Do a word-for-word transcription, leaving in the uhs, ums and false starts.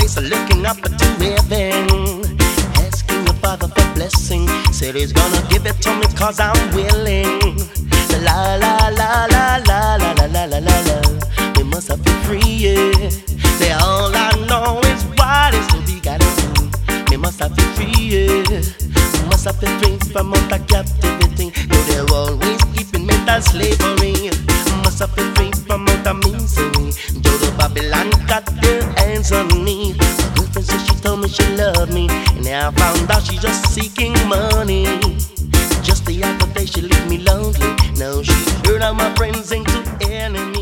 face, looking up to heaven, asking the Father for blessing. Said he's gonna give it to me cause I'm willing. La la la la la la la la la la la. We must have been free, yeah. Say all I know is what is to be gotta do. We must have been free, yeah. We must have been free from all the captivity. No, they're always keeping mental slavery. Must have been free from all the misery. Though the Babylon got their hands on me. My girlfriend said she told me she loved me, and now I found out she's just seeking money. Just the other day she left me lonely. Now she turned all my friends into enemies.